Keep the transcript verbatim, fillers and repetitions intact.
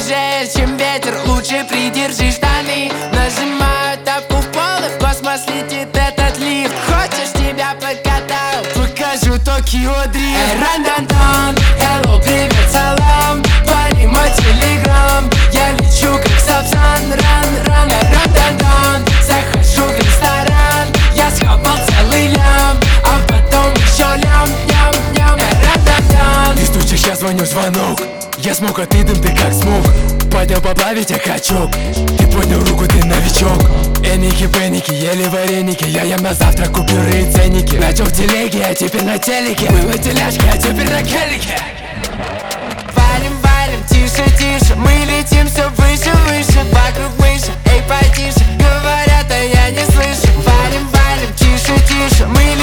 свежее, чем ветер. Лучше придержи штаны. Нажимаю тапку в пол, и в космос летит этот лифт. Хочешь, тебя покатаю? Покажу Токио дрифт. Эй, ран-дан-дан, hello, привет, салам. Парень, мой телеграм. Я лечу как Сапсан, ран-ран. Эй, ран-дан-дан, захожу в ресторан. Я схапал целый лям, а потом еще лям-ням-ням. Эй, ран-дан-дан. Ты стучишь, я звоню, звонок. Я смог, а ты дым, ты как смог. Поднял поплавить, я качок. Ты поднял руку, ты новичок. Эники, пеники, ели вареники. Я ем на завтрак, купюры и ценники. Начал в телеге, а теперь на телеке. Был на тележке, а теперь на келике. Валим, валим, тише, тише. Мы летим все выше, выше. Вокруг мыши, эй, потише. Говорят, а я не слышу. Валим, валим, тише, тише. Мы